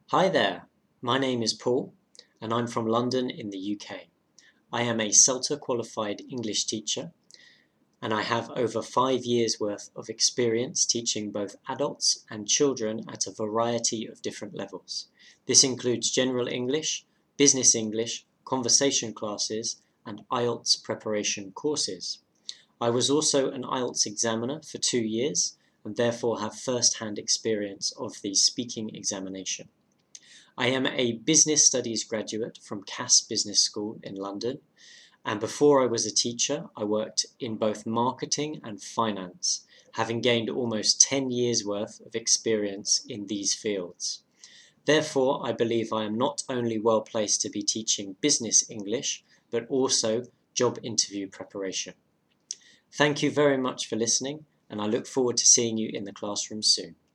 Hi there, my name is Paul and I'm from London in the UK. I am a CELTA qualified English teacher and I have over 5 years worth of experience teaching both adults and children at a variety of different levels. This includes general English, business English, conversation classes and IELTS preparation courses. I was also an IELTS examiner for 2 years and therefore have first-hand experience of the speaking examination. I am a business studies graduate from Cass Business School in London, and before I was a teacher, I worked in both marketing and finance, having gained almost 10 years worth of experience in these fields. Therefore, I believe I am not only well placed to be teaching business English, but also job interview preparation. Thank you very much for listening, and I look forward to seeing you in the classroom soon.